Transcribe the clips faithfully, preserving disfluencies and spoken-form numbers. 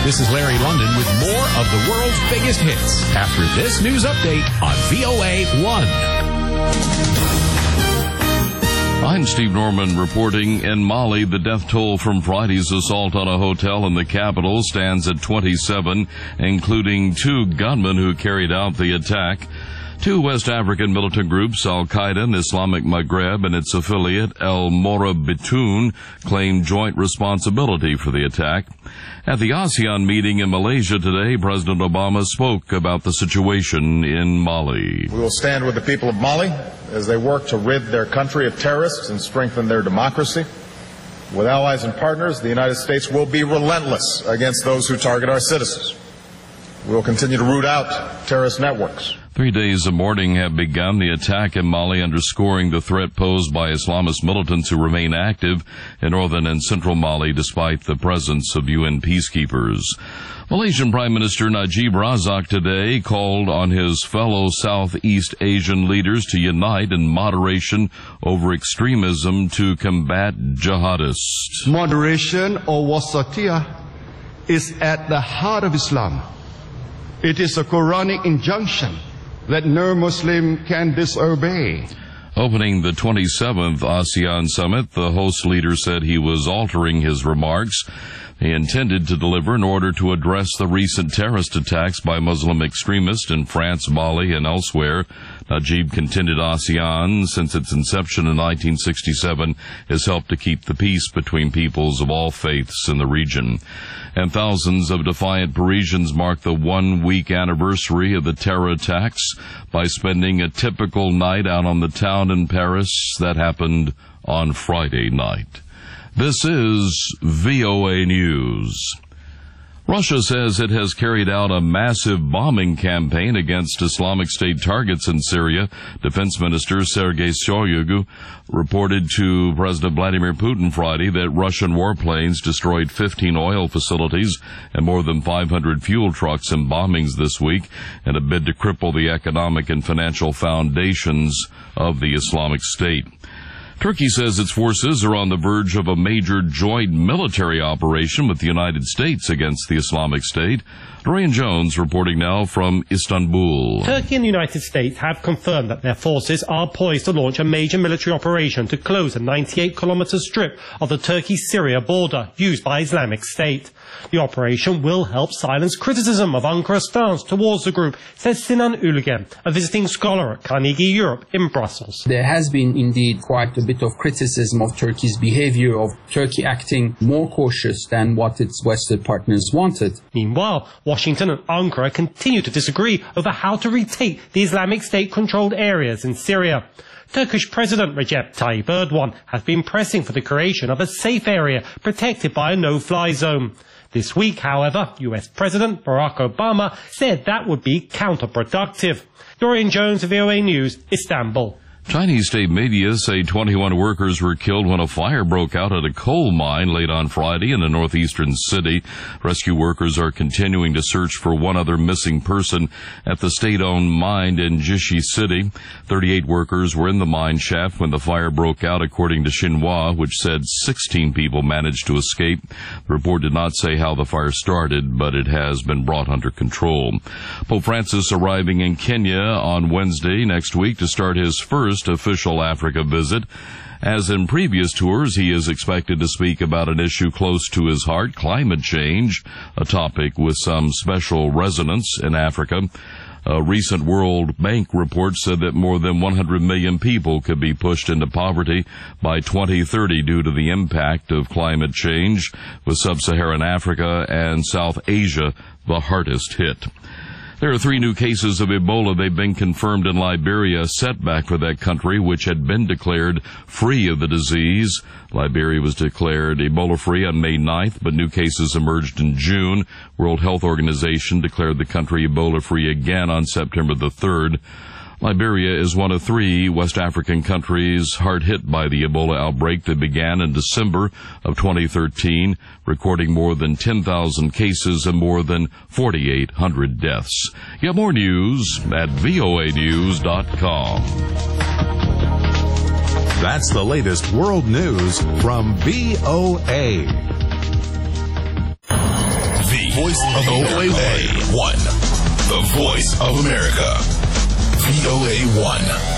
This is Larry London with more of the world's biggest hits after this news update on V O A one. I'm Steve Norman reporting. In Mali, the death toll from Friday's assault on a hotel in the capital stands at twenty-seven, including two gunmen who carried out the attack. Two West African militant groups, Al-Qaeda and Islamic Maghreb, and its affiliate, El Morabitoun, claim joint responsibility for the attack. At the ASEAN meeting in Malaysia today, President Obama spoke about the situation in Mali. We will stand with the people of Mali as they work to rid their country of terrorists and strengthen their democracy. With allies and partners, the United States will be relentless against those who target our citizens. We will continue to root out terrorist networks. Three days of mourning have begun the attack in Mali, underscoring the threat posed by Islamist militants who remain active in northern and central Mali despite the presence of U N peacekeepers. Malaysian Prime Minister Najib Razak today called on his fellow Southeast Asian leaders to unite in moderation over extremism to combat jihadists. Moderation, or wasatiyah, is at the heart of Islam. It is a Quranic injunction that no Muslim can disobey. Opening the twenty-seventh ASEAN Summit, the host leader said he was altering his remarks. He intended to deliver in order to address the recent terrorist attacks by Muslim extremists in France, Mali, and elsewhere. Najib contended ASEAN, since its inception in nineteen sixty-seven, has helped to keep the peace between peoples of all faiths in the region. And thousands of defiant Parisians mark the one-week anniversary of the terror attacks by spending a typical night out on the town in Paris that happened on Friday night. This is V O A News. Russia says it has carried out a massive bombing campaign against Islamic State targets in Syria. Defense Minister Sergei Shoigu reported to President Vladimir Putin Friday that Russian warplanes destroyed fifteen oil facilities and more than five hundred fuel trucks in bombings this week in a bid to cripple the economic and financial foundations of the Islamic State. Turkey says its forces are on the verge of a major joint military operation with the United States against the Islamic State. Dorian Jones reporting now from Istanbul. Turkey and the United States have confirmed that their forces are poised to launch a major military operation to close a ninety-eight kilometer strip of the Turkey-Syria border used by Islamic State. The operation will help silence criticism of Ankara's stance towards the group, says Sinan Ülgen, a visiting scholar at Carnegie Europe in Brussels. There has been indeed quite a bit of criticism of Turkey's behavior, of Turkey acting more cautious than what its Western partners wanted. Meanwhile, Washington and Ankara continue to disagree over how to retake the Islamic State-controlled areas in Syria. Turkish President Recep Tayyip Erdogan has been pressing for the creation of a safe area protected by a no-fly zone. This week, however, U S President Barack Obama said that would be counterproductive. Dorian Jones, V O A News, Istanbul. Chinese state media say twenty-one workers were killed when a fire broke out at a coal mine late on Friday in a northeastern city. Rescue workers are continuing to search for one other missing person at the state-owned mine in Jishi City. thirty-eight workers were in the mine shaft when the fire broke out, according to Xinhua, which said sixteen people managed to escape. The report did not say how the fire started, but it has been brought under control. Pope Francis arriving in Kenya on Wednesday next week to start his first official Africa visit. As in previous tours, he is expected to speak about an issue close to his heart, climate change, a topic with some special resonance in Africa. A recent World Bank report said that more than one hundred million people could be pushed into poverty by twenty thirty due to the impact of climate change, with sub-Saharan Africa and South Asia the hardest hit. There are three new cases of Ebola. They've been confirmed in Liberia, a setback for that country, which had been declared free of the disease. Liberia was declared Ebola-free on May ninth, but new cases emerged in June. World Health Organization declared the country Ebola-free again on September the third. Liberia is one of three West African countries hard hit by the Ebola outbreak that began in December of twenty thirteen, recording more than ten thousand cases and more than forty-eight hundred deaths. Get more news at V O A news dot com. That's the latest world news from V O A. V voice of V O A one. The voice of America. V O A one.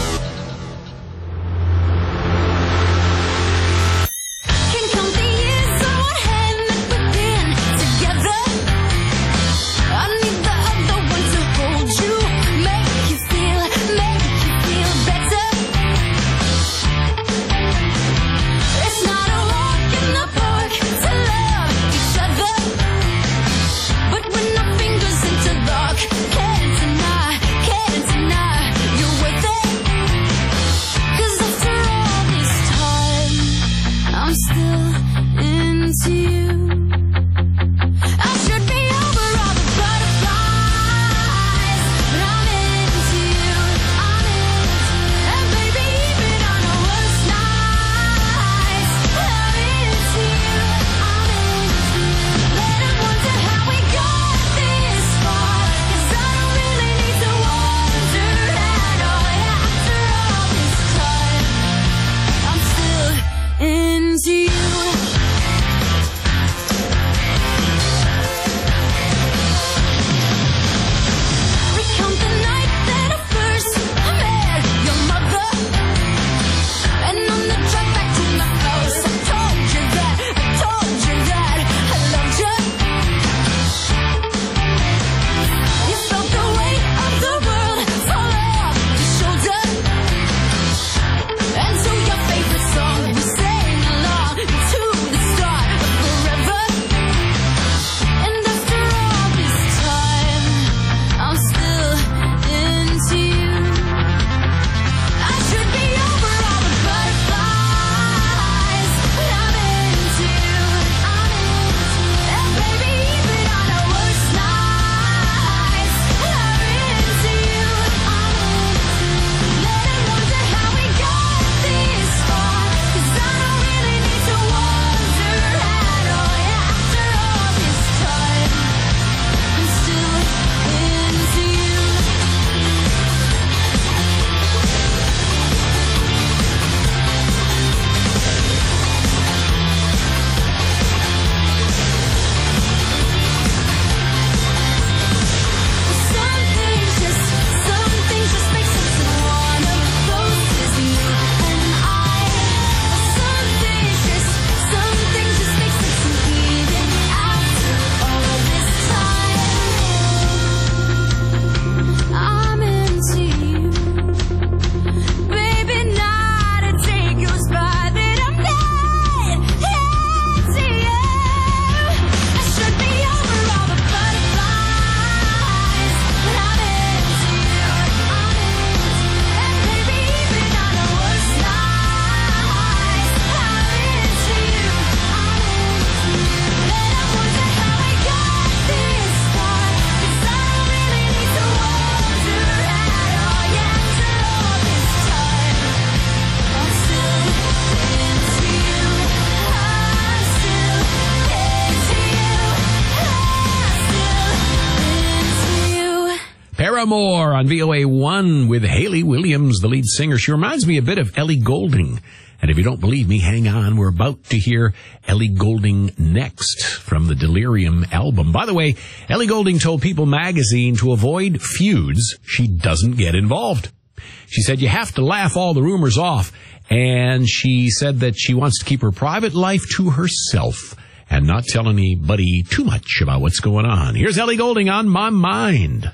Paramore on V O A one with Hayley Williams, the lead singer. She reminds me a bit of Ellie Goulding. And if you don't believe me, hang on. We're about to hear Ellie Goulding next from the Delirium album. By the way, Ellie Goulding told People magazine to avoid feuds, she doesn't get involved. She said you have to laugh all the rumors off. And she said that she wants to keep her private life to herself and not tell anybody too much about what's going on. Here's Ellie Goulding on My Mind.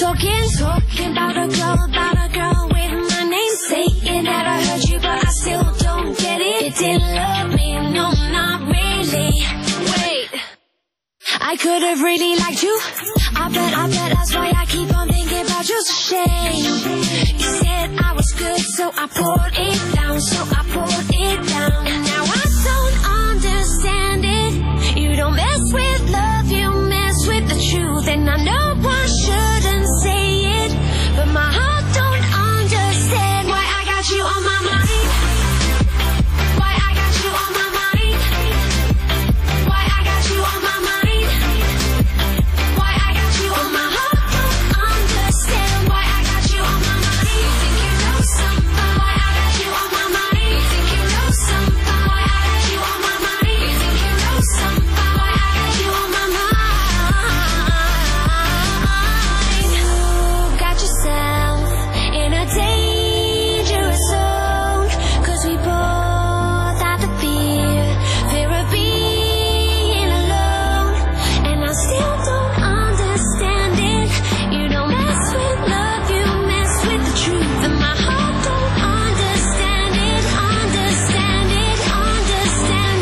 talking, talking about a girl, about a girl with my name. Saying that I heard you, but I still don't get it. You didn't love me, no, not really. Wait, I could have really liked you. I bet, I bet that's why I keep on thinking about you. Shame. You said I was good, so I poured it down, so I poured it down. And now I don't understand it. You don't mess with love, you mess with the truth. And I know I shouldn't say it, but my heart don't understand why I got you on my mind. Why I got you on my mind. Why I got you on my mind. Why I got you on my heart don't understand why I got you on my mind. You think you know something? Why I got you on my mind. You think you know something? Why I got you on my mind. You think you know something? Why I got you on my mind. You got yourself in a dangerous zone, 'cause we both had the fear, fear of being alone. And I still don't understand it. You don't mess with love, you mess with the truth. And my heart don't understand it, understand it, understand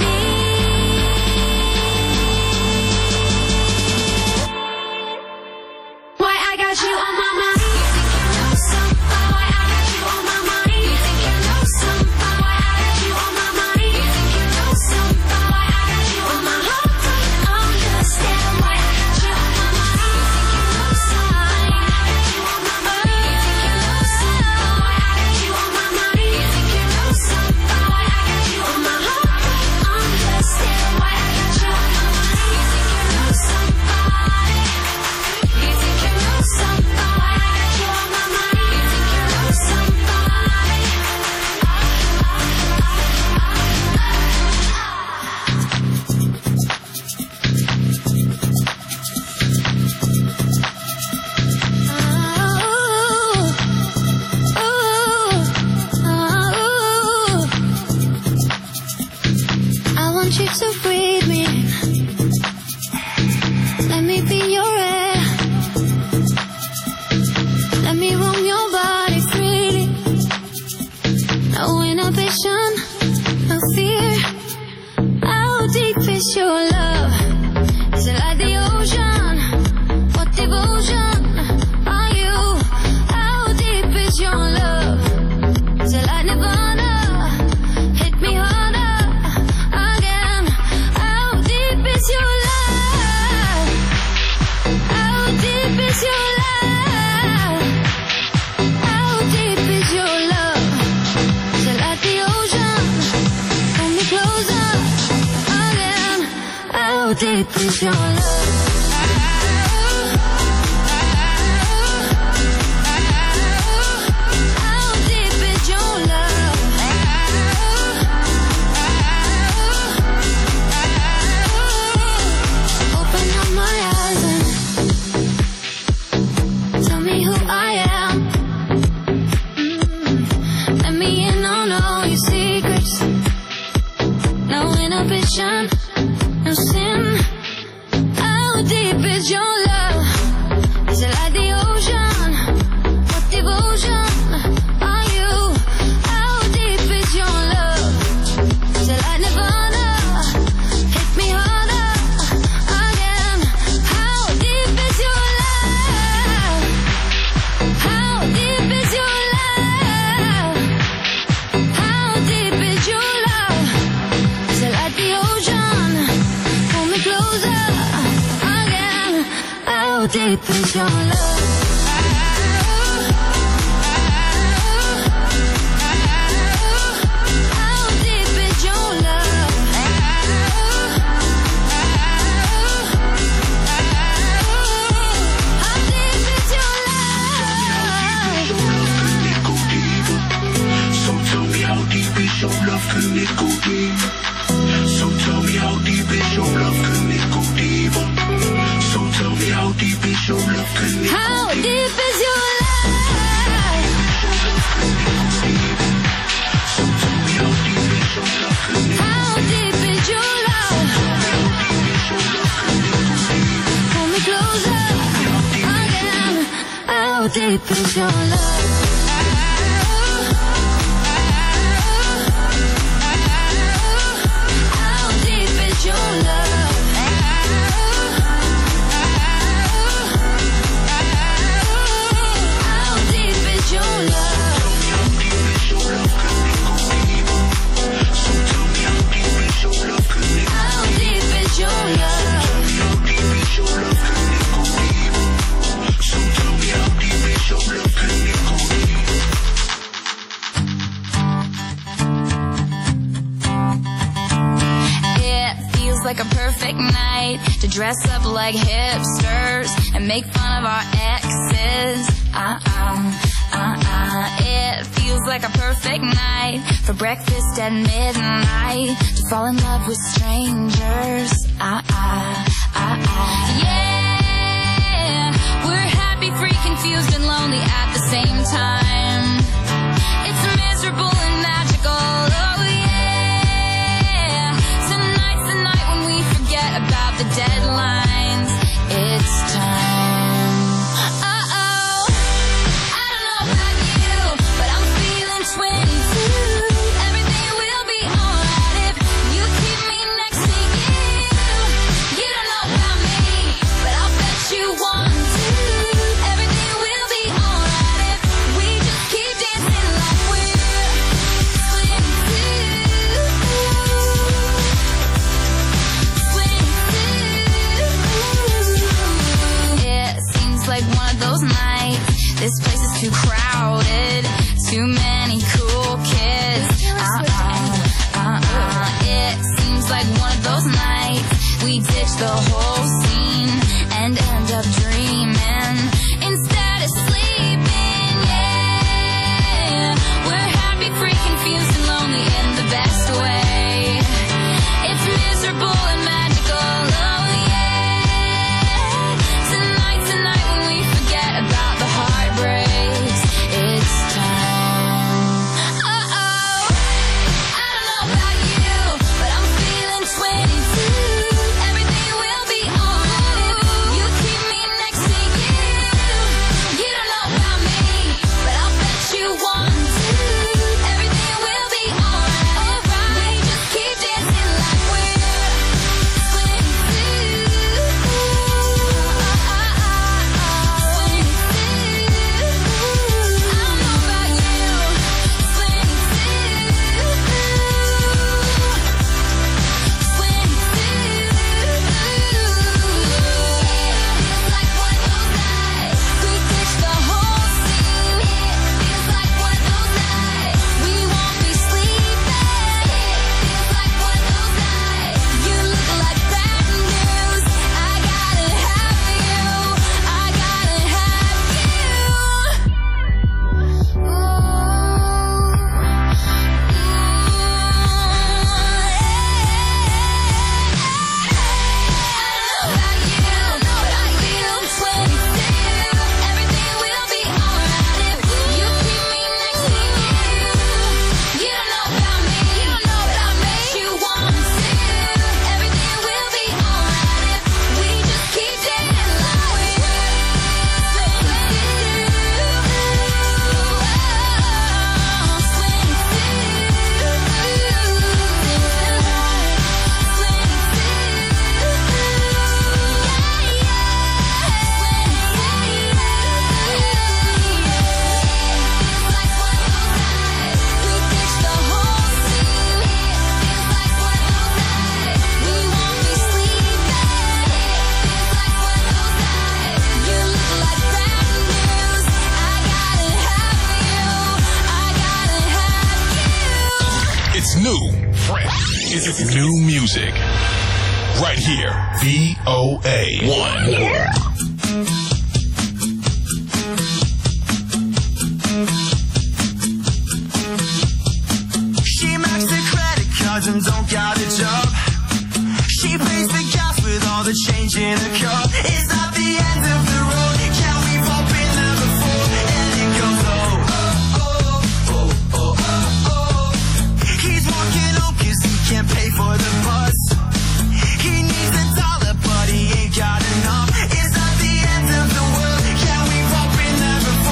it. Why I got you on my mind. You think you know something? Why I got you on my mind. You think you know something? Why I got you on my mind. You think you know something? Why I got you on my heart don't understand why I got you on my mind. You think you know something? Why I got you on my mind. You think you know something? Why I got you on my mind. You think you know something? Why I got you on my heart don't understand why I got you on my mind. You think you know something? You think you know something? Why I got you on my mind. You think you know something? I want you to breathe me. Let me be your air. Let me roam your body freely. No inhibition, no fear. How deep is your love? Is it like the ocean? What devotion are you? How deep is your love? Is it like Nirvana? Hit me harder again. How deep is your love? How deep is your love? How deep is your love? Is it like the ocean? Pull me closer again. How deep is your love? How deep is your love? Open up my eyes and tell me who I am. Mm. Let me in on all your secrets. No inhibition, no sin. How deep is your love? Is it like the ocean? What devotion are you? How deep is your love? Is it like Nirvana? Hit me harder again. How deep is your love? How deep is your love? How deep is your love? Is it like the ocean? Pull me closer again. How deep is your love? How deep is your love? How deep is your love? So tell me how deep is your love, can it go deep? So tell me how deep is your love, can it go deep? So tell me how deep is your love, can it go deep? How How deep is your love? How deep is your love? How deep is your love? So tell me how deep is your love? How deep is your love? How deep is your love? So tell me how deep is your love? It feels like a perfect night to dress up like hipsters and make fun of our exes. Uh-uh, uh-uh. It feels like a perfect night for breakfast at midnight to fall in love with strangers. Uh-uh, uh-uh. Yeah, we're happy, free, confused, and lonely at the same time. It's miserable and magical. Oh yeah. Tonight's the night when we forget about the deadlines. It's time. Uh-oh. I don't know about you, but I'm feeling twenty-two. Everything will be alright if you keep me next to you. You don't know about me, but I'll bet you want to. Everything will be alright if we just keep dancing like we're twenty-two. It seems like one of those nights. This place is too crowded, too many cool kids. Uh-uh, uh-uh. It seems like one of those nights we ditch the whole scene and end up dreaming instead of sleeping. Yeah, we're happy, free, confused, and lonely in the best way. It's miserable and magical. Oh yeah. Tonight's the night when we forget about the heartbreaks. It's time. Uh-oh. I don't know about you, but I'm feeling twenty-two. Everything will be alright if you keep me next to you. You don't know about me, but I'll bet you want to. Everything will be alright if we just keep dancing like we're New, fresh, it's new music. Right here, V O A one. She maxed the credit cards and don't got a job. She pays the gas with all the change in her car. It's not the end of the road. Yeah, we've all been there before. And it goes oh, oh, oh, oh, oh, oh, oh. He's walking home cause he can't pay for the bus. He needs a dollar but he ain't got enough. It's not the end of the world. Yeah, we've all been there before.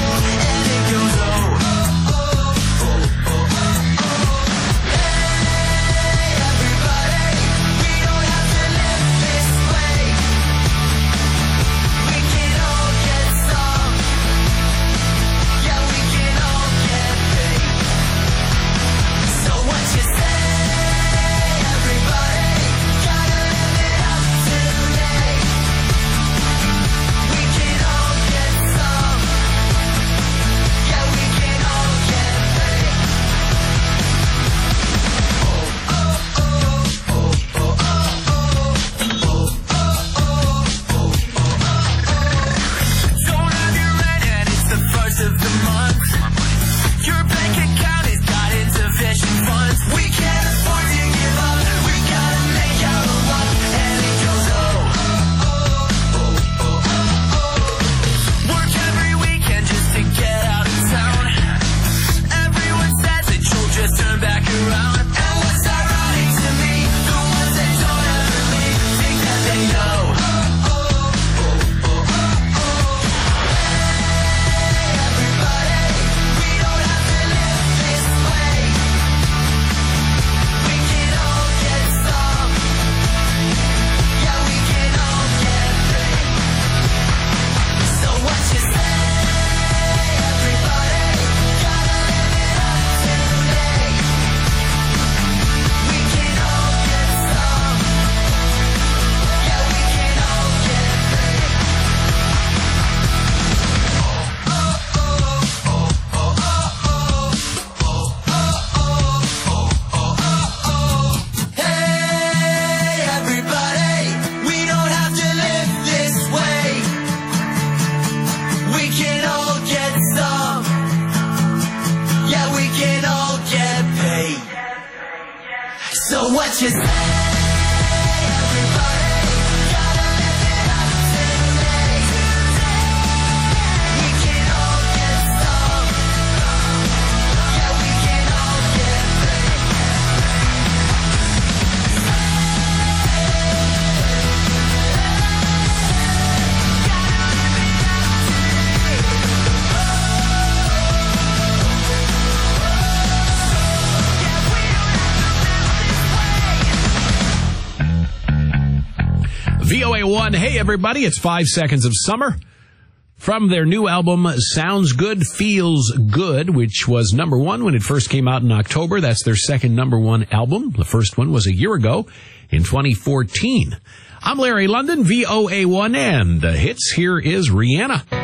V O A one, hey everybody, it's Five Seconds of Summer. From their new album, Sounds Good, Feels Good, which was number one when it first came out in October. That's their second number one album. The first one was a year ago in twenty fourteen. I'm Larry London, V O A one, and the hits. Here is Rihanna.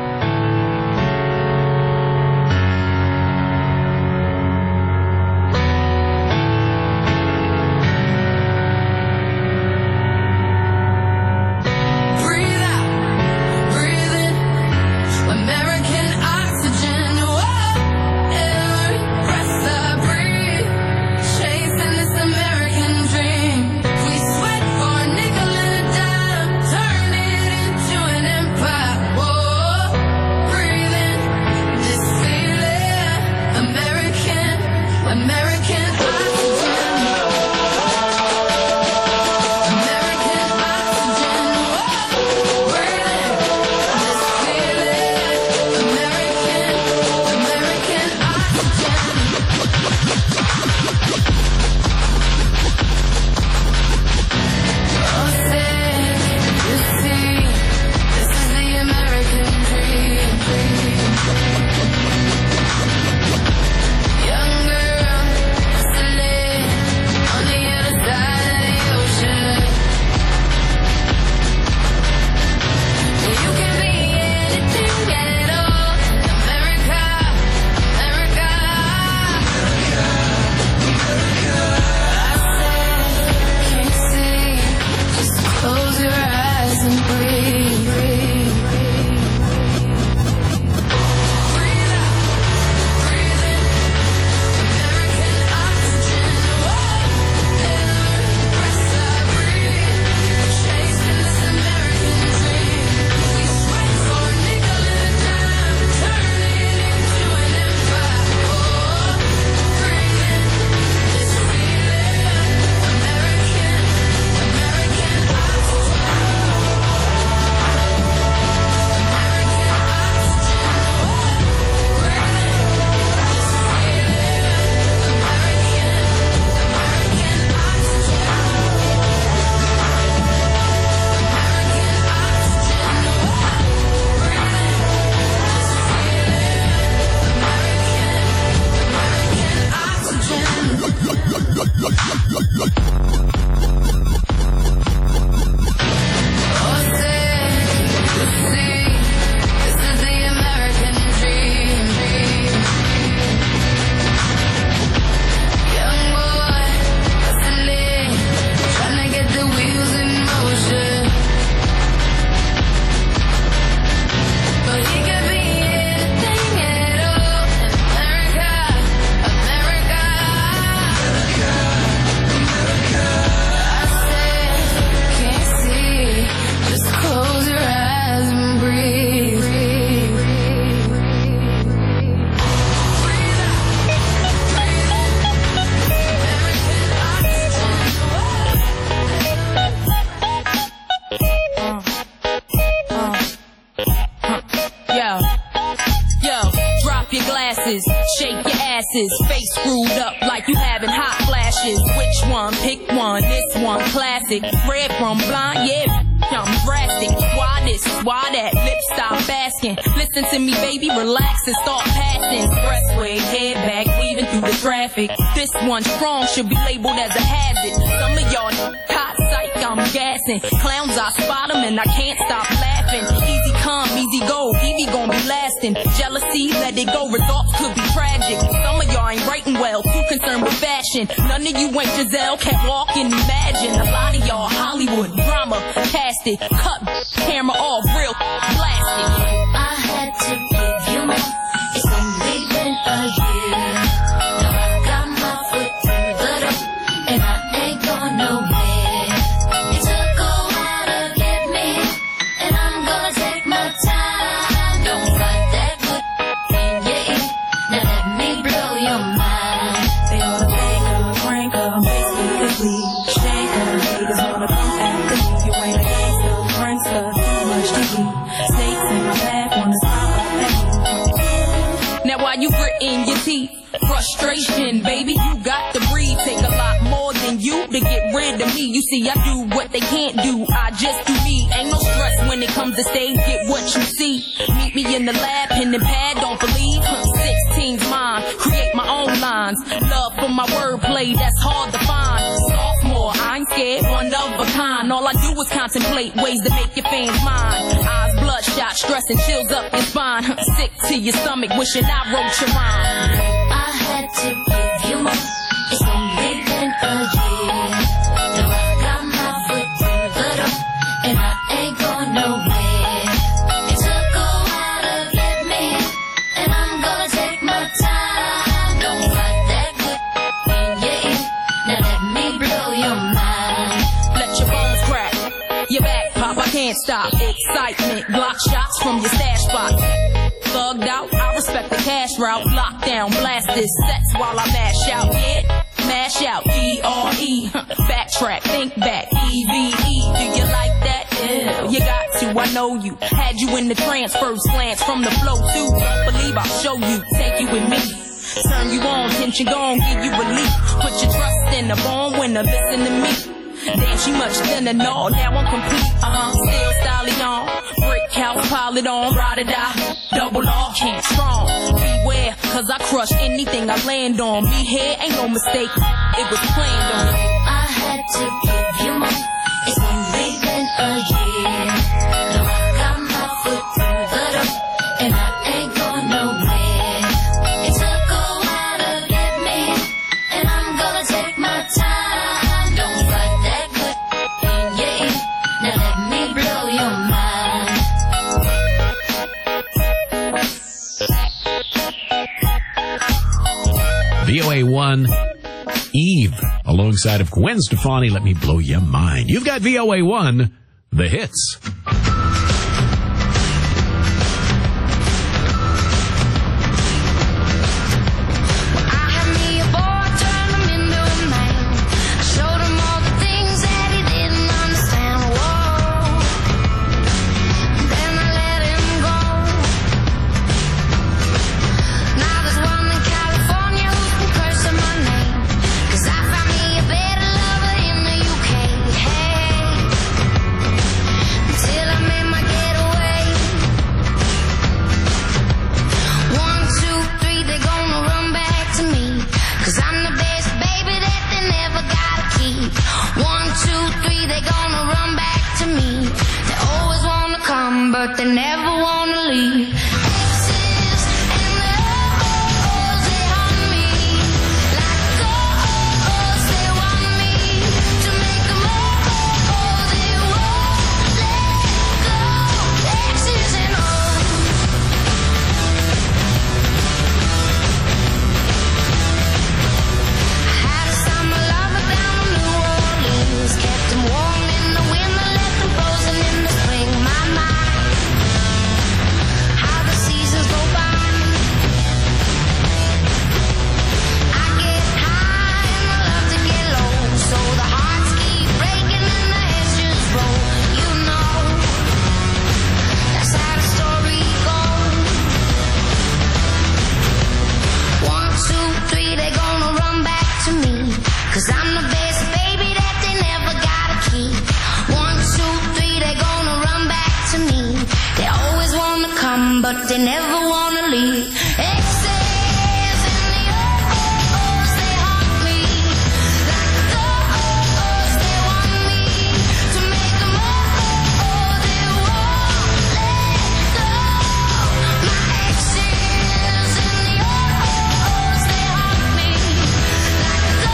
Shake your asses, face screwed up like you having hot flashes. Which one? Pick one. This one classic. Red from blind, yeah. I'm drastic. Why this? Why that? Lip stop asking. Listen to me, baby, relax and start passing. Expressway, head back, weaving through the traffic. This one strong should be labeled as a hazard. Some of y'all hot psych, I'm gassing. Clowns, I spot them and I can't stop laughing. Easy come, easy go, Evie gon' be lasting. Jealousy, let it go, results could be tragic. Some of y'all ain't writing well, too concerned with fashion. None of you ain't Giselle, can't walk and imagine. A lot of y'all Hollywood drama, cast it, cut camera off, real blasted. I had to give you more. It's only been a year. Now I got my foot through the door, and I ain't going nowhere. It took a while to get me, and I'm gonna take my time. Don't fight that good in your ear. Now let me blow your mind. They ought to make her, crank her, basically shake her. Haters wanna come after me. You ain't a gangster, prankster, too much to you see, I do what they can't do. I just do me. Ain't no stress when it comes to stage. Get what you see. Meet me in the lab, pen and pad, don't believe. sixteen's mine, create my own lines. Love for my wordplay, that's hard to find. Sophomore, I ain't scared, one of a kind. All I do is contemplate ways to make your fans mine. Eyes bloodshot, stress and chills up your spine. Sick to your stomach, wishing I wrote your rhyme. I had to give you more. It's only been a year. Now I got my foot through the door, and I ain't going nowhere. It took a while to get me, and I'm gonna take my time. Don't fight that good when you're in. Now let me blow your mind. Let your bones crack, your back pop, I can't stop. Excitement, block shots from your stash spot. Thugged out, I respect the cash route. Lockdown, blast this sex while I mash out. Yeah, mash out, E R E. Backtrack, think back, E V E. Do you like that? Yeah, you got to, I know you. Had you in the trance, first glance from the flow too. Don't believe I'll show you, take you with me. Turn you on, tension gone, give you relief. Put your trust in the born winner, listen to me. Damn, she much thinner, no, now I'm complete. Uh-huh, still styling on. Brick house, pile it on, ride or die. Double off, keep strong. Beware, cause I crush anything I land on. Me here ain't no mistake, it was planned on. I had to give you more. It's only been a year. Now I got my foot through the door, and I ain't going nowhere. It took a while to get me, and I'm gonna take my time. Don't fight that good when you're in. Now let me blow your mind. V O A one, Eve, alongside of Gwen Stefani, Let Me Blow Your Mind. You've got V O A one, the hits. But they never wanna leave. Exes and the oh-ohs, they haunt me like oh-ohs, they want me to make them oh-oh, they won't let go. Exes and O's. I had a summer lover down in New Orleans, kept him warm in the winter, left him frozen in the spring. My mind. Cause I'm the best baby that they never gotta keep. One, two, three, they gonna run back to me. They always wanna come, but they never wanna leave. Exes and the oh-ohs, they haunt me like the oh-ohs, they want me to make them oh-oh, they won't let go. My exes and the oh-ohs, they haunt me like the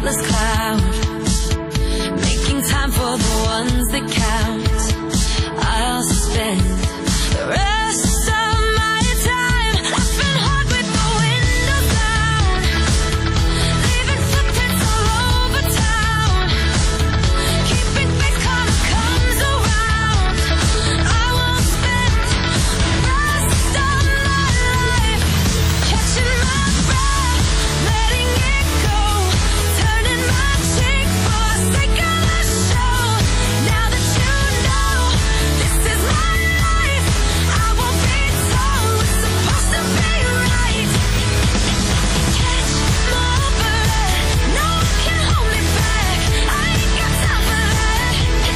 heartless cloud, making time for the ones that count. I'll spend the rest of my time laughing hard with the windows down, leaving footprints all over town, keeping faith karma comes around. I will spend the rest of my life catching my breath, letting it go, turning my cheek for the sake of the show. Now that you know this is my life, I won't be told what's supposed to be right. Catch my breath, no one can hold me back, I ain't got time for that.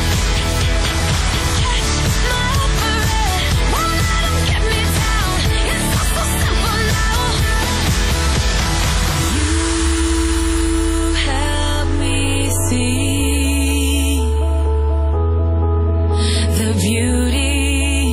Catch my breath, won't let 'em get me down, it's all so simple now. You help me see the beauty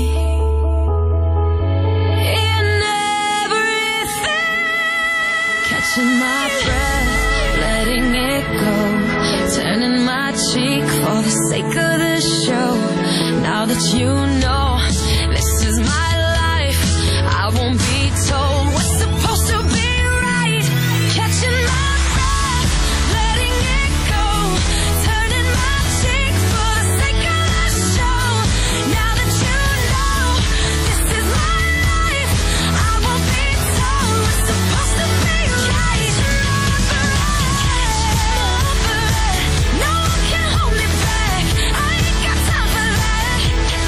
in everything. Catching my breath, letting it go, turning my cheek for the sake of the show. Now that you know this is my life, I won't be told what's supposed to be right. Catching my breath, letting it go, turning my cheek for the sake of the show. Now that you know this is my life, I won't be told what's supposed to be right. Catch my breath, no one can hold me back, I ain't got time for that.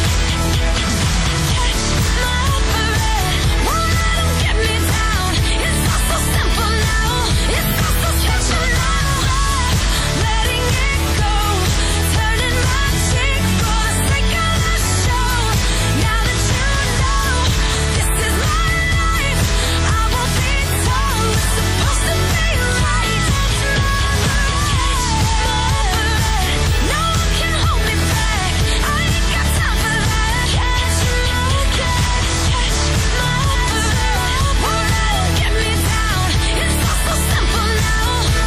Catch my breath, won't let 'em get me down, it's all so simple now. It's all so catching my breath, letting it go, turning my cheek for the sake of the show. Now that you know this is my life, I won't be told what's supposed to be right. Catch my breath, no one can hold me back, I ain't got time for that. Catch my catch, catch my breath, won't let 'em get me down, it's all so simple now.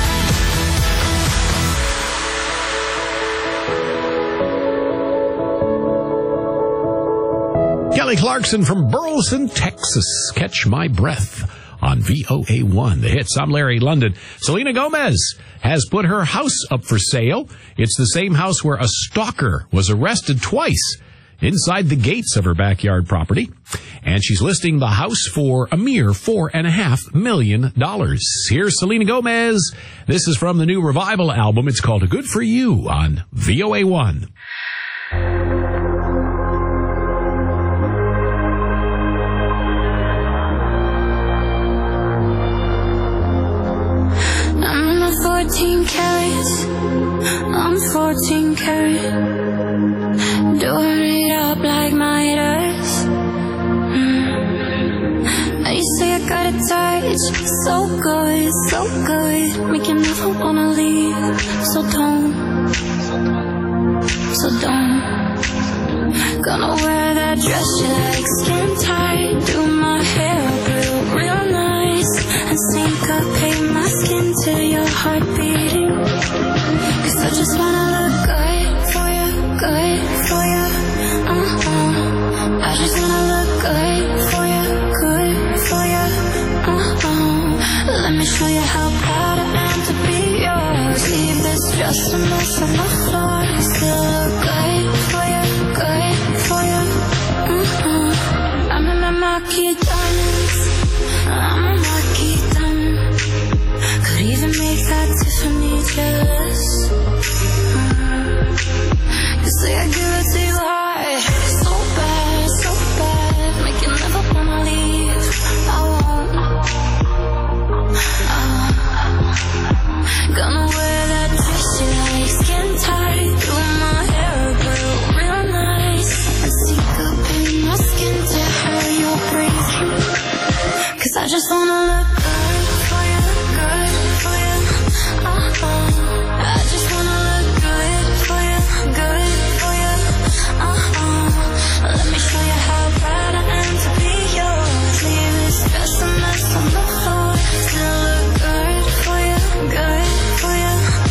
Kelly Clarkson from Burleson, Texas. Catch My Breath on V O A one. The hits. I'm Larry London. Selena Gomez has put her house up for sale. It's the same house where a stalker was arrested twice inside the gates of her backyard property. And she's listing the house for a mere four and a half million dollars. Here's Selena Gomez. This is from the new Revival album. It's called Good For You on V O A one. I'm a fourteen carats, I'm fourteen carat, doing it up like Midas. Mm. Now you say I got a touch, so good, so good, make you never wanna leave. So don't, so don't. Gonna wear that dress you like, skin tight, do my hair up real, real nice, and syncopate my skin to your heart beating. Cause I just wanna look good for you, good for you, uh-huh. I just wanna look good for you, good for you, uh-huh. Let me show you how proud I am to be yours. Leave this dress a mess on the floor, still look good for you, good for you, uh-huh. I'm in my marquee diamonds, I'm a marquee diamond, could even make that Tiffany jealous. You say I give it to you high, so bad, so bad, make you never wanna leave. I won't, I won't. Gonna wear that dress you like, skin tight, do my hair real, real nice, and syncopate my skin to her your breathing. Cause I just wanna look good for you, good for you, uh-huh. I just wanna look good for you, good for you, uh-huh. Let me show you how proud I am to be yours. Leave this dress a mess on the floor, still look good for you, good for you,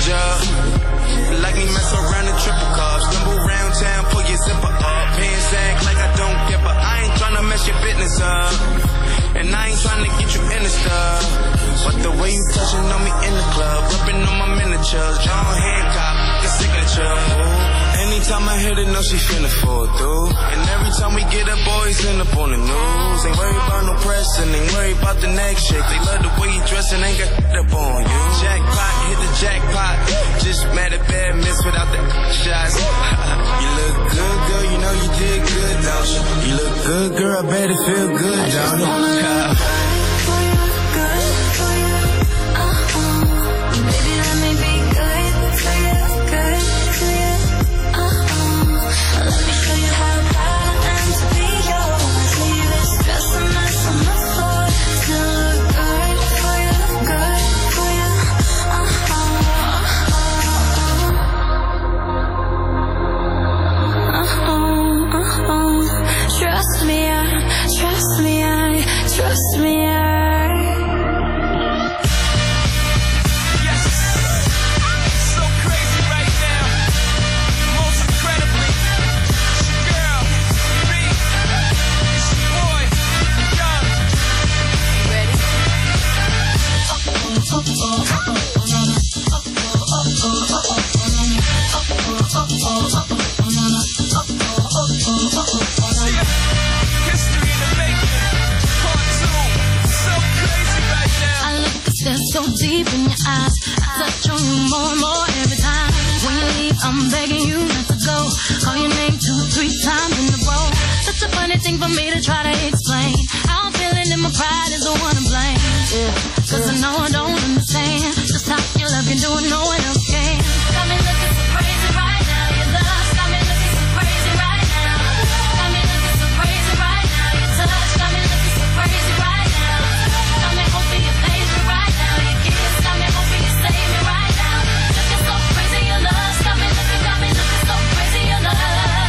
jug. Like me mess around and triple cup. Stumble round town, pull your zipper up. Pants act like I don't give a. I ain't tryna mess your business up. And I ain't tryna get you in the stuff. But the way you touching on me in the club, rubbing on my miniatures, John Hancock, the signature. Ooh. Anytime I hit it, know she finna fall through. And every time we get up, boys end up on the news. Ain't worried about no press and ain't worried about the next shit. They love the way you dress and ain't got up on you. Jackpot, hit the jackpot. Just mad at bad miss without the shots. You look good, girl, you know you did good, don't you? You look good, girl, I bet it feel good, don't it? Trust me, I, trust me, I, trust me, I. Yes, so crazy right now. Most incredibly, it's your girl, me, it's your boy, Young. Ready? History in the making, part two, so crazy right now. I look and stare so deep in your eyes. I touch on you more and more every time. When you leave, I'm begging you not to go. Call your name two, three times in a row. Such a funny thing for me to try to explain. How I'm feeling and my pride is the one to blame. Yeah, cause I know I don't understand just how your love can do it, no one else can. Got me looking so crazy right now. Your love got me looking so crazy right now. Got me looking so crazy right now. Your touch got me looking so crazy right now. Got me hoping you page me right now. Your kiss got me hoping you save me right now. Looking so crazy, your love got me looking, got me looking so crazy, your love.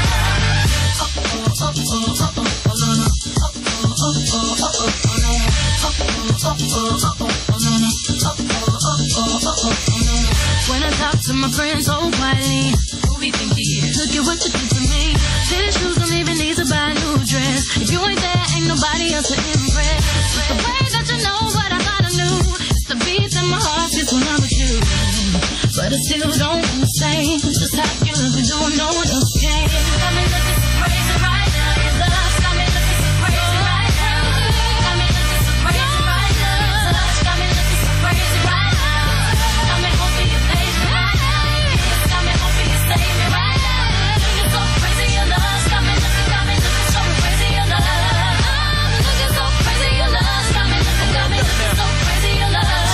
Oh oh oh oh oh oh oh no no. Oh oh oh oh oh oh no no. Oh oh oh oh oh oh no no. Oh oh oh oh oh oh no no. When I talk to my friends so quietly, who we think he is? Look at what you did to me. These shoes don't even need to buy a new dress. If you ain't there, ain't nobody else to impress. The way that you know what I thought I knew. It's the beat in my heart just when I'm with you. But I still don't understand just how you look and doing no one else can. Got me looking so crazy right now. Your love got me looking so crazy right now. Got me looking so crazy right now. Your touch got me looking so crazy right now. Got me hoping you page me right now. Your got me hoping you save me right now. Looking so crazy, your love got me looking, got me looking so crazy, your love. Looking so crazy, your love got me looking, got me looking so crazy, your love.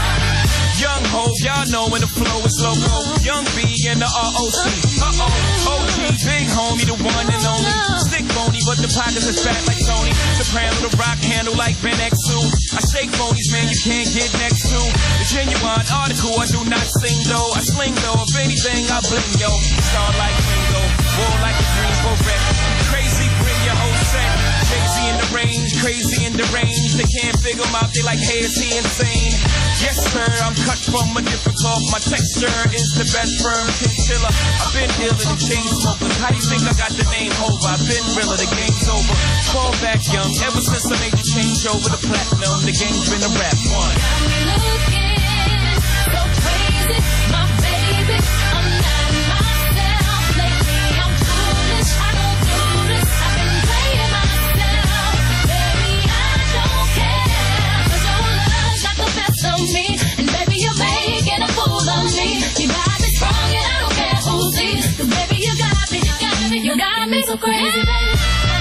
Young Hov, y'all know when the flow is loco. Young B and the R O C. Uh-oh, O G, big homie, the one and only. Stick bony, but the pockets is fat like Tony. Soprano, the rock handle like Ben X two. I shake phonies, man, you can't get next to. The genuine article, I do not sing though. I sling though, if anything, I bling yo. Star like Ringo, war like a Greensboro wreck. Crazy, bring your whole set. Crazy in the range, crazy in the range. They can't figure him out, they like, hey, is he insane? Yes, sir, I'm cut from a different cloth. My texture is the best firm chinchilla. I've been dealing with chain smokers. How you think I got the name over? I've been realer, the game's over. Fall back young, ever since I made the change over the platinum. The game's been a rap one. Got me looking so crazy, my baby. I'm not myself lately. I'm foolish, I don't do this. I've been playing myself, baby. I don't care, 'cause your love got the best of me, and baby you're making a fool of me. You got me strong and I don't care who sees, 'cause baby you got me, got me, you got me so crazy, baby.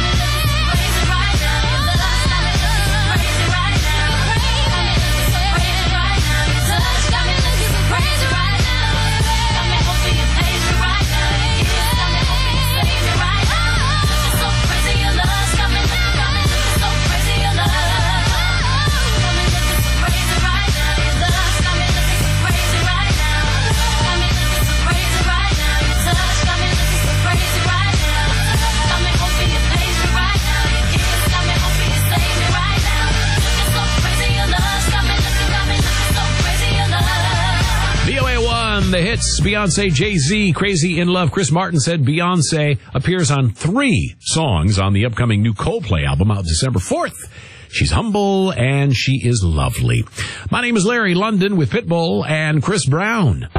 Crazy right now, your love got me so crazy right now. Got me so crazy right now. one, the hits. Beyonce, Jay-Z, Crazy in Love. Chris Martin said Beyonce appears on three songs on the upcoming new Coldplay album out December fourth. She's humble and she is lovely. My name is Larry London with Pitbull and Chris Brown.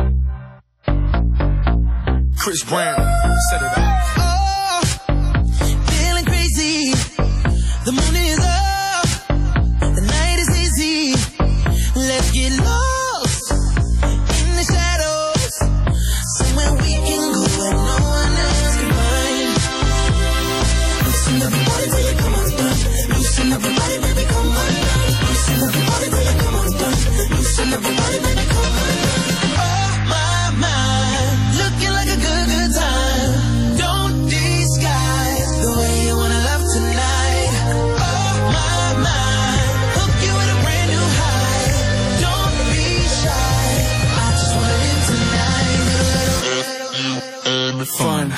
Chris Brown, set it up. Oh, feeling crazy. The moon is up. The night is easy. Let's get lost in the shadows. Somewhere we can go where no one else can find. Loosen everybody till you come undone. Loosen everybody, baby, come undone. Loosen everybody till you come undone. Loosen everybody, baby, come undone. Oh, my mind, looking like a good, good time. Don't disguise the way you wanna love tonight. Oh, my mind, hook you with a brand new high. Don't be shy, I just wanna live tonight. It'll be fun.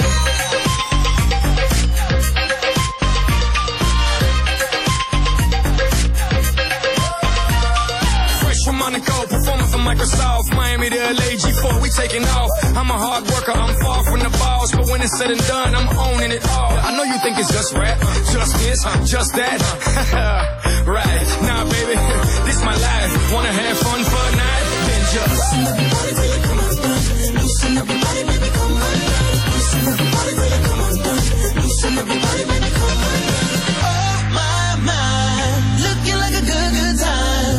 From Monaco, performing for Microsoft, Miami to L A, G four, we taking off. I'm a hard worker, I'm far from the boss, but when it's said and done, I'm owning it all. I know you think it's just rap, just this, just that. Right, nah baby, this my life. Wanna have fun for a night? Then just loosen everybody till you come undone. Loosen everybody, baby, come undone. Loosen everybody till you come undone. Loosen everybody, baby, come undone. Oh my mind, looking like a good, good time.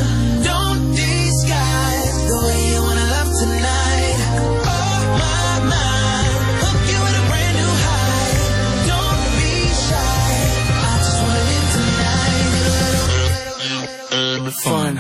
The way you wanna love tonight. Oh my mind, hook you with a brand new high. Don't be shy, I just wanna live tonight. It'll be fun.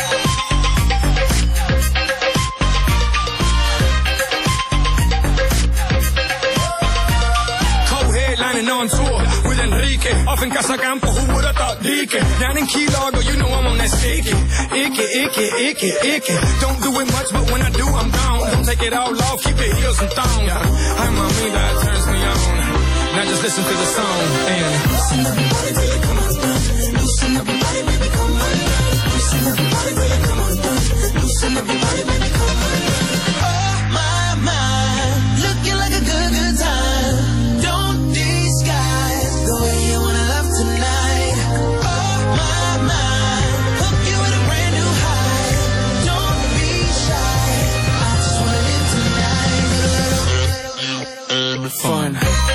Co-headlining on tour with Enrique, off in Casacampo, who would've thought Deacon? Down in Key Largo, you know I'm on that sticky. Icky, icky, icky, icky. Don't do it much, but when I do, I'm gone. Don't take it all off, keep your heels and thongs. I'm Mamita, it turns me on. Now just listen to the song and loosen everybody till you come undone. Loosen everybody, baby, come undone. Loosen everybody till you come undone. Loosen everybody, baby, come undone. Oh my mind, looking like a good, good time. Don't disguise the way you wanna love tonight. Oh my mind, hook you with a brand new high. Don't be shy, I just wanna live tonight. It'll be fun.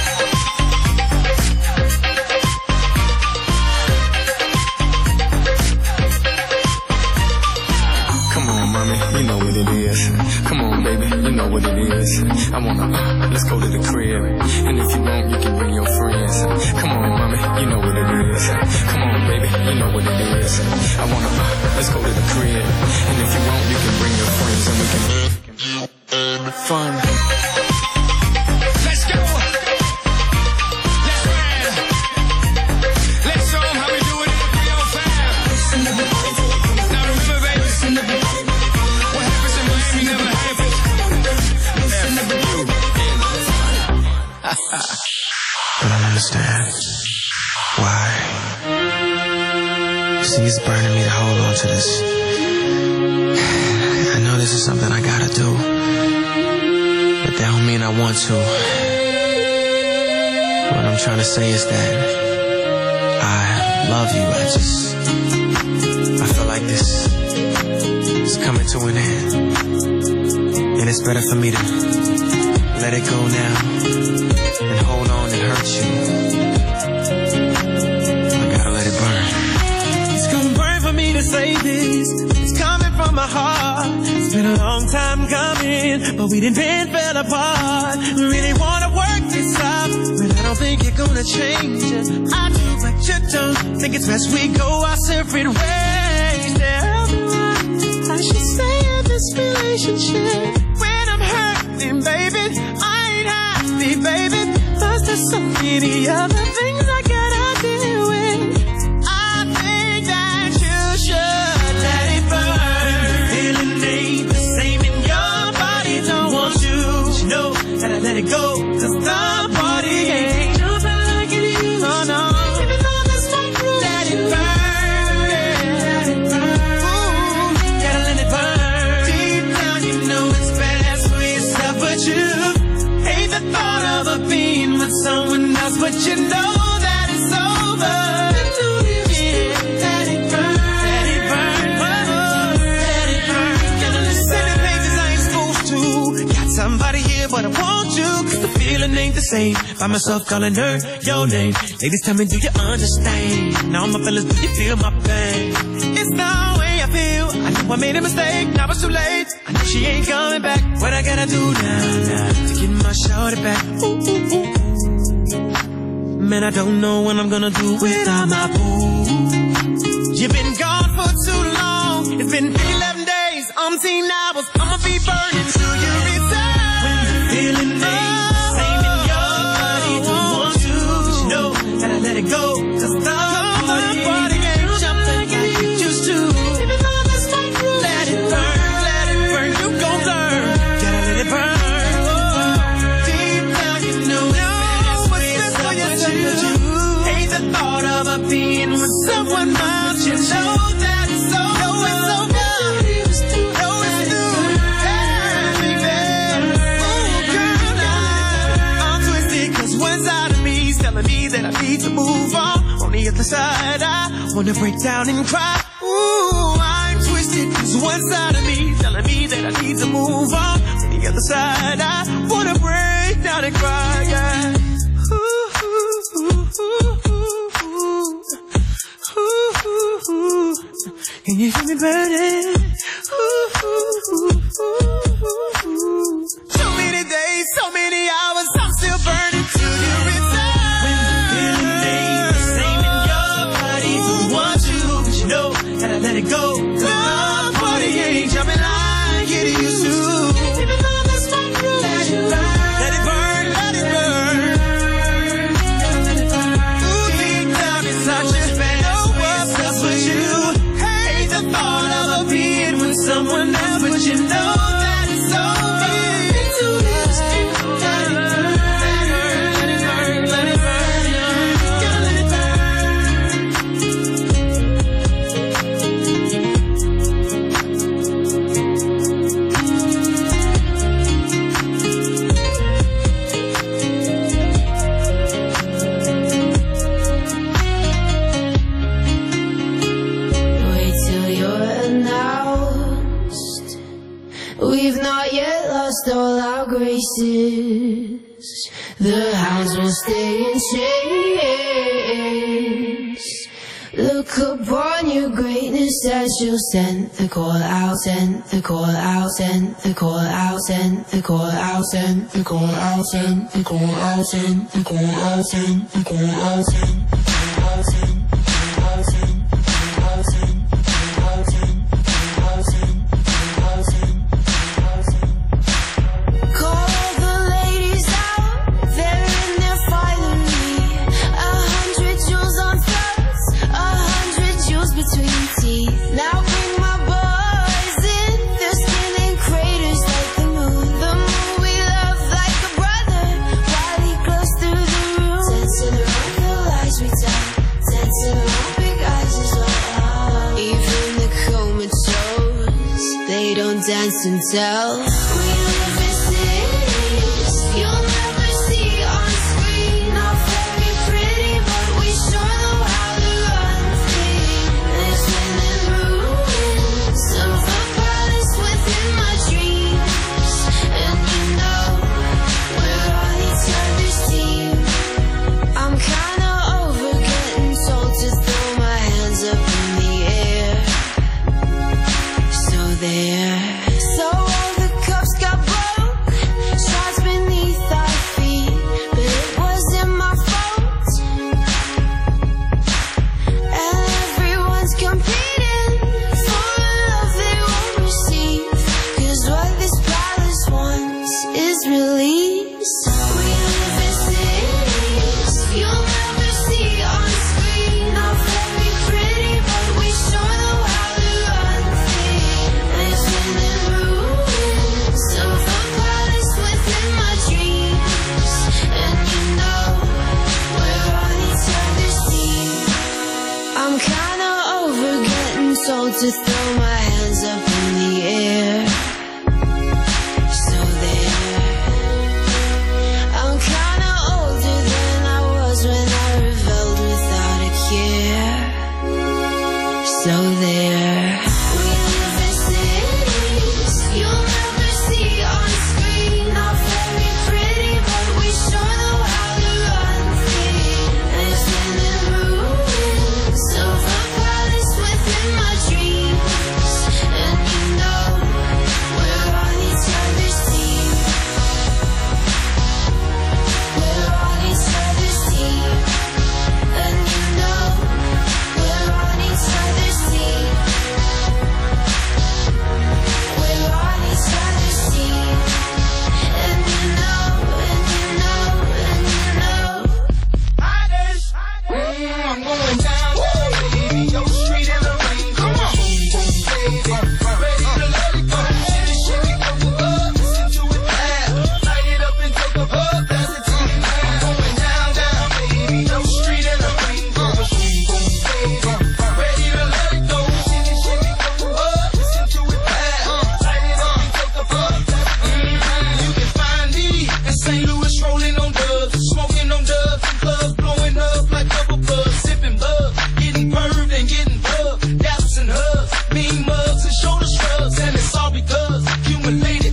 Come on, mommy, you know what it is. Come on, baby, you know what it is. I wanna, uh, let's go to the crib. And if you want, you can bring your friends. Come on, mommy, you know what it is. Come on, baby, you know what it is. I wanna, uh, let's go to the crib. And if you want, you can bring your friends and we can, uh, fun. Let's go. Let's ride. Let's show them how we do it in three oh five. Now remember, baby, what happens in Miami never happens. But I don't understand why. See, it's burning me to hold on to this. I know this is something I gotta do, but that don't mean I want to. What I'm trying to say is that I love you. I just, I feel like this is coming to an end, and it's better for me to let it go now and hold on and hurt you. I gotta let it burn. It's gonna burn for me to say this. It's coming from my heart. It's been a long time coming, but we didn't been fell apart. We really wanna work this out, but I don't think you're gonna change it. I do, but you don't. Think it's best we go our separate ways. Tell me what I should say in this relationship. When I'm hurting, baby, I ain't happy, baby. Plus there's so many other things I gotta deal with. I think that you should let it burn. Feeling ain't the same in your body, don't want you. But you know that I let it go, cause the party ain't nothing like it used. Oh no, even though that's my groove. Let it burn, let it burn. Ooh, gotta let it burn. Deep down you know it's best for you know that it's over. Yeah, let it burn, let it burn, burn, let it burn. Gonna listen to pages I ain't supposed to. Got somebody here, but I want you, 'cause the feeling ain't the same. Find myself calling her your name. Ladies, tell me, do you understand? Now my fellas, do you feel my pain? It's the way I feel. I know I made a mistake, now it's too late. I know she ain't coming back. What I gotta do now, now to get my shorty back? Ooh, ooh, ooh. Man, I don't know what I'm gonna do without my boo. You've been gone for too long. It's been eleven days, umpteen hours. I'ma be burning till you return. When the feeling ain't the same in your body, you want to, but you know that I let it go. 'Cause the body ain't jumping like it used to. Even though that's my groove, let it burn, let it burn. You gon' learn, gotta let it burn. Deep down, you know it's best for you too. Hate the thought of a being with someone else. You know that it's so, know it's so good. Know it's new, yeah, baby. Ooh, girl, now I'm twisted 'cause one side of me is telling me that I need to move on. On the other side, I wanna break down and cry. Ooh, I'm twisted 'cause one side of me telling me that I need to move on. On the other side, I wanna break down and cry, yeah. Ooh, ooh, ooh, ooh, ooh, ooh, ooh. Can you hear me burning? Ooh, ooh, ooh, ooh, ooh. So many days, so many hours, I'm still burning till you return. When the feeling ain't the same in your body, who wants you? 'Cause you know that I let it go. The body ain't jumping like it used to. Even though that's my groove, let it burn, let it burn, let it burn. Ooh, deep down inside you, know what's up with you. Hate the thought of a being with someone else, but you know that it's over. Let it burn, let it burn, let it burn, gotta let it burn. Wait till you're announced. We've not yet lost all our graces. The hounds will stay in chains. Look upon your greatness as you'll send the call out, send the call out, send the call out, send the call out, send the call out, send the call out, send the call out, send the call out, send the call out, send the call out, send the call out, send the call out, send the call out, send the call out, send. Call the ladies out, they're in their finery. A hundred jewels on throats, a hundred jewels between teeth. Now bring my boys in, their skin in craters like the moon. The moon we love like a brother, while he glows through the room. Dancing around the lies we tell, dancing around big eyes as well. Even the comatose, they don't dance and tell. We live in cities you'll never see on screen. Not very pretty, but we sure know how to run things. Living in ruins of a palace within my dreams. And you know we're on each other's team. I'm kinda over getting told to throw my hands up in the air. So there. So all the cups got broke, shards beneath our feet, but it wasn't my fault. And everyone's competing for a love they won't receive, 'cause what this palace wants is release. We live in cities you'll never see on screen. Not very pretty, but we sure know how to run things. Living in ruins of a palace within my dreams. And you know we're on each other's team. I'm kinda over getting told to throw my hands up in the air. So there.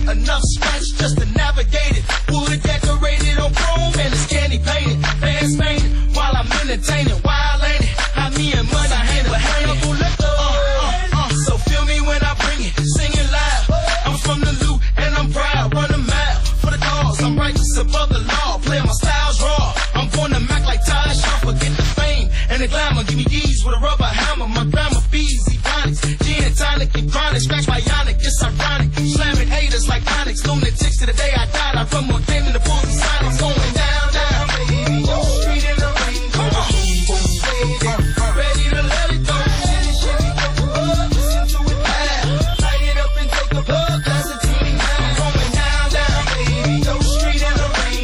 enough scratch just to navigate it. Wood decorated on chrome and it's candy painted. Fans painted while I'm entertaining. Wild ain't it? How me and money handle hannibal liquor. Uh, uh, uh. So feel me when I bring it, singing loud. I'm from the loot and I'm proud. Run a mile for the cause. I'm righteous above the law. Playing my styles raw. I'm born to Mac like Taj. Y'all forget the fame and the glamour. Give me these with a rubber hammer. My grandma feeds ebonics. Gin and tonic and chronic. Scratch bionic. It's ironic. Slamming haters like Onyx. Lunatics to the day I died. I run more game than the bulls inside. I'm going down, down, baby. Yo, street in the rain. Come on. Ready to let it go. Listen to it loud. Light it up and take a bug. That's a teeny now. I'm going down, down, baby. Yo, street in the rain.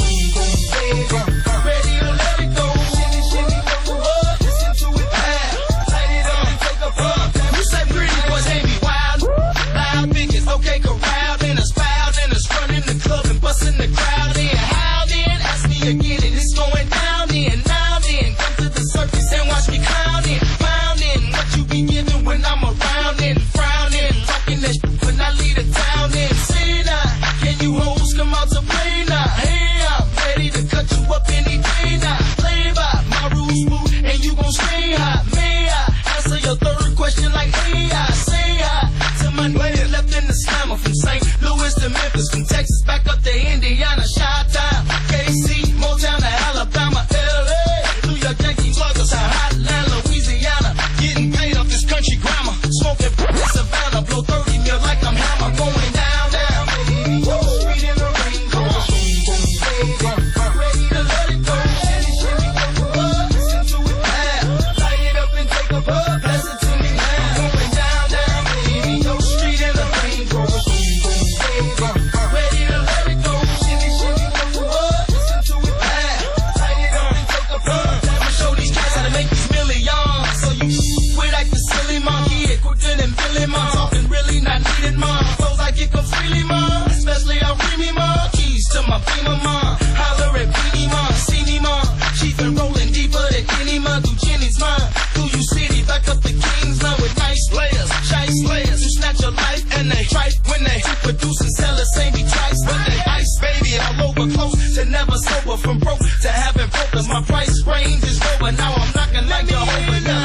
Ready to let it go. Listen to it loud. Light it up and take a bug. You say pretty boys ain't be wild. Loud biggest, okay, corralled in us, fouled in us, running the club and busting the crowd in. How then? Ask me again and it's going down then. Now then, come to the circus and watch me clowning, pounding. What you be giving when I'm around and frowning, talking that shit when I leave the town and say now, can you hoes come out to play now? Hey, I'm ready to cut you up any day now. Play by my rules, boo, and you gon' stay high. May I answer your third question like hey, I say hi to my nigga left in the slammer from Saint Louis to Memphis, from Texas back up to Indiana, Chi-Town, K C, Motown to Alabama, L A, New York Yankees, Sluggers, Hotland, Louisiana, getting paid off this country grammar, smoking Savannah, blow thirty mil like I'm hammer, going down, down, baby. Woo, street in the rain, come on. Ready to let it go. Listen to it loud. Light it up and take a bug. Listen to me now. Going down, down, baby. Yo, street in the rain, go. Ready to let it go. Shimmy, shimmy, go. Listen to it loud. Light it up and take a bug. Let me show these cats how to make these millions. So you quit acting silly, mom. Yeah, quicker than Billy, mom. Talking really not needed, mom. Clothes I get them freely, mom. Especially I me, mom. Keys to my beamer, mom. Holler at Beanie, mom. See me, mom. She been rolling deeper than any mom. Through Jenny's mom. Through you city, back up the King's line with nice players, chice players. You snatch your life and they tripe when they produce and sell the same be trice. But they ice, baby, all over close to never sober. From broke to having broke. 'Cause my price range is lower. Now I'm knocking like Jehovah.